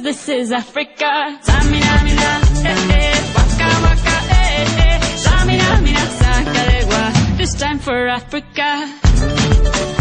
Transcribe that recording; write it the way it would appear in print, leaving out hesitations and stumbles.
this is Africa. Samina, mina, waka, waka, Samina, mina, sakalegua. This time for Africa.